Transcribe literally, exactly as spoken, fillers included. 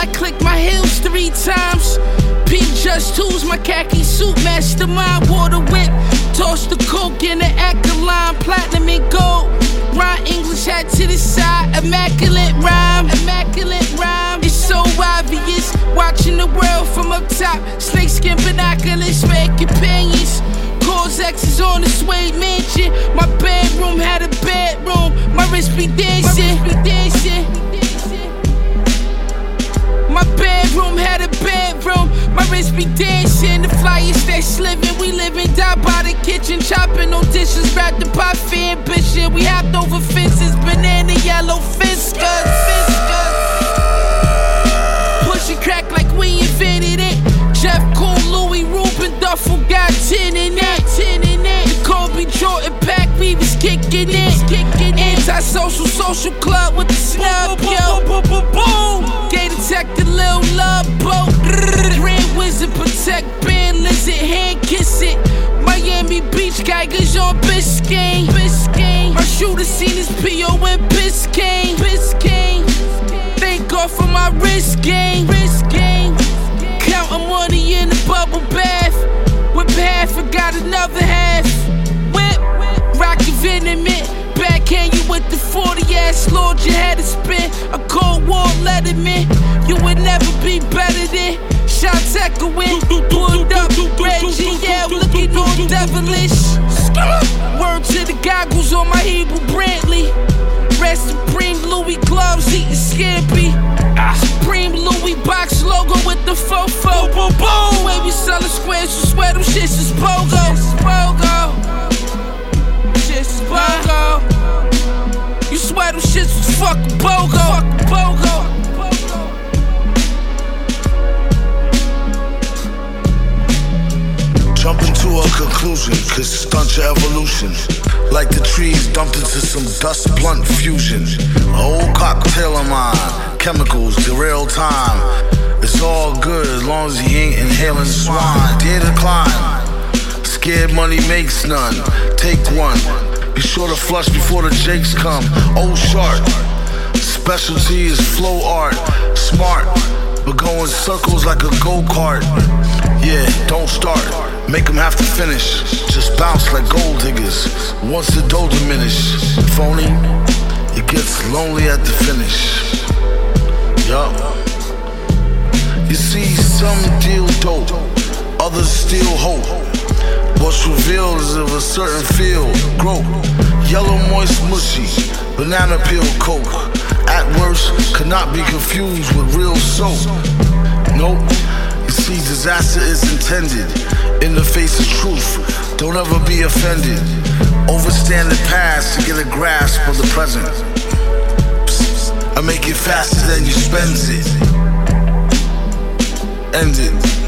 I click my heels three times. Peep just tools, my khaki suit, mastermind, water whip. Toss the coke in the alkaline, platinum and gold. Rhyme English hat to the side, immaculate rhyme, immaculate rhyme. It's so obvious, watching the world from up top. Snakeskin binoculars, red companions. Cause X is on the suede mansion. My bedroom had a bedroom. My wrist be dancing, my wrist be dancing. My bedroom had a bedroom. My wrist be dancing. The flyers that's living, we living. Die by the kitchen, chopping on dishes, wrapped in pot for ambition. We hopped over fences, banana yellow fiskers. Pushing crack like we invented it. Jeff Koon, Louis Rubin, Duffel got ten in it. The Kobe Jordan pack, we was kicking it. Anti-social, social club with the snub, yo. Gay detective, Lil Love Boat. Grand Wizard, protect band, lizard, hand kiss it. Miami Beach, Geigers on Biscayne. My shooter seen his P O in Biscayne. Thank God for my wrist game. Counting money in the bubble bath. Whip half and got another half. Whip, rocky venomant. Backhand you with the forty ass Lord, you had to spin a cold war letterman. You would never be better than shots echoing. Pulled up, Reggie, yeah, looking all devilish. Word to the goggles on my Hebrew Brantley. Rest Supreme Louis gloves, eating scampi. Supreme Louis box logo with the fofo. Boom, boom, boom. Way we sellin' squares, you swear them shits is BOGO. BOGO. Shits is BOGO. You swear them shits was fucking BOGO. BOGO. Jump into a conclusion, cause stunt your evolution. Like the trees dumped into some dust blunt fusion. A whole cocktail of mine, chemicals, the real time. It's all good as long as he ain't inhaling swine. Dare to climb, scared money makes none. Take one, be sure to flush before the jakes come. Oh sharp, specialty is flow art. Smart, but go in circles like a go-kart. Yeah, don't start, make them have to finish. Just bounce like gold diggers once the dough diminish. Phony, it gets lonely at the finish. Yup. You see, some deal dope, others steal hope. What's revealed is of a certain field, growth. Yellow moist mushy, banana peel coke. At worst, could not be confused with real soap. Nope. You see, disaster is intended in the face of truth. Don't ever be offended. Overstand the past to get a grasp of the present. I make it faster than you spend it. End it.